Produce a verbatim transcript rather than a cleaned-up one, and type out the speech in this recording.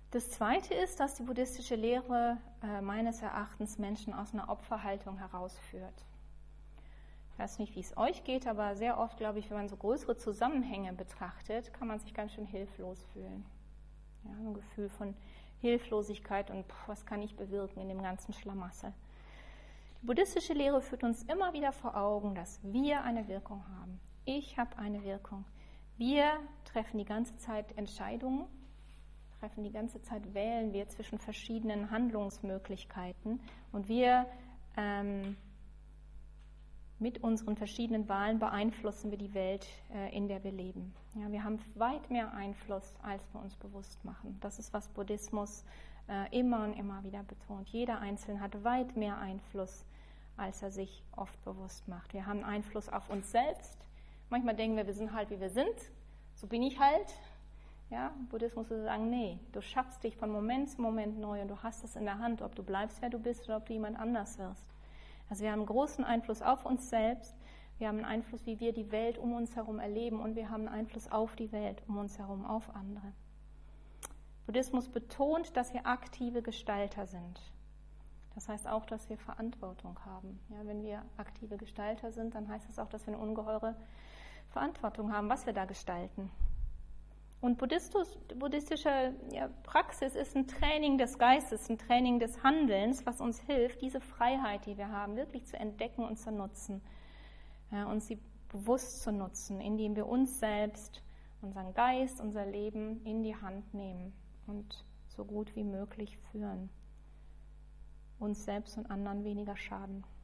Das Zweite ist, dass die buddhistische Lehre äh, meines Erachtens Menschen aus einer Opferhaltung herausführt. Ich weiß nicht, wie es euch geht, aber sehr oft, glaube ich, wenn man so größere Zusammenhänge betrachtet, kann man sich ganz schön hilflos fühlen. Ja, so ein Gefühl von Hilflosigkeit und pff, was kann ich bewirken in dem ganzen Schlamassel. Die buddhistische Lehre führt uns immer wieder vor Augen, dass wir eine Wirkung haben. Ich habe eine Wirkung. Wir treffen die ganze Zeit Entscheidungen, treffen die ganze Zeit, wählen wir zwischen verschiedenen Handlungsmöglichkeiten und wir ähm, mit unseren verschiedenen Wahlen beeinflussen wir die Welt, äh, in der wir leben. Ja, wir haben weit mehr Einfluss, als wir uns bewusst machen. Das ist, was Buddhismus äh, immer und immer wieder betont. Jeder Einzelne hat weit mehr Einfluss, als er sich oft bewusst macht. Wir haben Einfluss auf uns selbst. Manchmal denken wir, wir sind halt, wie wir sind. So bin ich halt. Ja, Buddhismus würde sagen, nee, du schaffst dich von Moment zu Moment neu und du hast es in der Hand, ob du bleibst, wer du bist oder ob du jemand anders wirst. Also wir haben einen großen Einfluss auf uns selbst, wir haben einen Einfluss, wie wir die Welt um uns herum erleben und wir haben einen Einfluss auf die Welt um uns herum, auf andere. Buddhismus betont, dass wir aktive Gestalter sind. Das heißt auch, dass wir Verantwortung haben. Ja, wenn wir aktive Gestalter sind, dann heißt das auch, dass wir eine ungeheure Verantwortung haben, was wir da gestalten. Und buddhistische ja, Praxis ist ein Training des Geistes, ein Training des Handelns, was uns hilft, diese Freiheit, die wir haben, wirklich zu entdecken und zu nutzen. Ja, und sie bewusst zu nutzen, indem wir uns selbst, unseren Geist, unser Leben in die Hand nehmen und so gut wie möglich führen. Uns selbst und anderen weniger schaden.